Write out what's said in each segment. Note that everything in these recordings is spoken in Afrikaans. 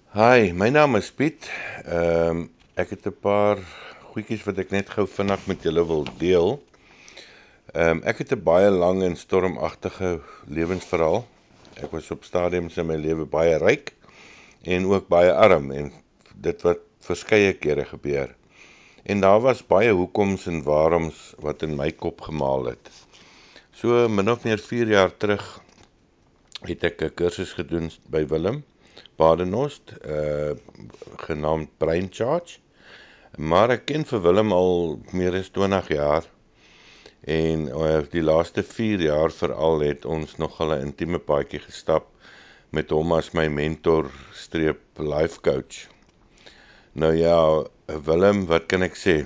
Hi, my naam is Piet. Ek het 'n paar goedjies wat ek net gou vinnig met julle wil deel. Ek het 'n baie lang en stormagtige lewensverhaal. Ek was op stadiums in my lewe baie ryk en ook baie arm en dit wat verskeie kere gebeur. En daar was baie hoekoms en waaroms wat in my kop gemaal het. So min of meer 4 jaar terug het ek 'n kursus gedoen by Willem Badenhorst, genaamd Brain Charge. Maar ek ken vir Willem al meer as 20 jaar en die laaste 4 jaar veral het ons nogal 'n intieme paadjie gestap met hom as my mentor streep life coach. Nou ja, Willem, wat kan ek sê?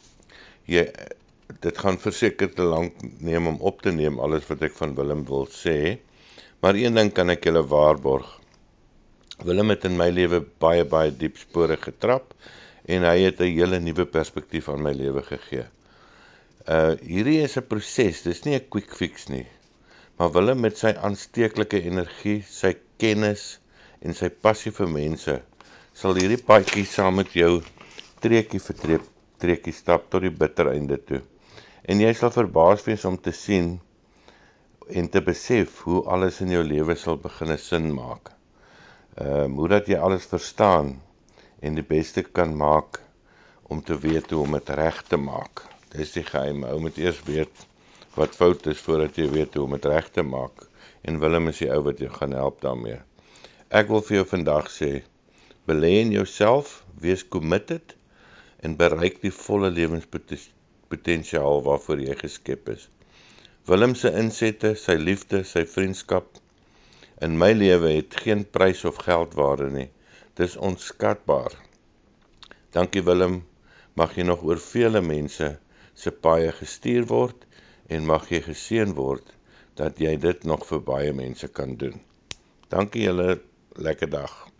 Dit gaan verseker te lank neem om op te neem alles wat ek van Willem wil sê, maar een ding kan ek julle waarborg. Willem het in my lewe baie diep spore getrap en hy het 'n hele nuwe perspektief aan my lewe gegee. Hierdie is 'n proses, dis nie 'n quick fix nie. Maar Willem met sy aansteeklike energie, sy kennis en sy passie vir mense sal hierdie paadjie saam met jou treukie vir treukie stap tot die bitter einde toe. En jy sal verbaas wees om te sien en te besef hoe alles in jou lewe sal begin sin maak. Hoe dat jy alles verstaan en die beste kan maak om te weet hoe om dit reg te maak. Dis die geheim. Ou moet eers weet wat fout is voordat jy weet hoe om dit reg te maak. En Willem is die ou wat jou gaan help daarmee. Ek wil vir jou vandag sê, belê in jouself, wees committed en bereik die volle lewenspotensiaal waarvoor jy geskep is. Willem se insette, sy liefde, sy vriendskap in my lewe het geen prys of geldwaarde nie. Dis onskatbaar. Dankie Willem, mag jy nog oor vele mense se paaie gestuur word en mag jy geseën word dat jy dit nog vir baie mense kan doen. Dankie julle, lekker dag.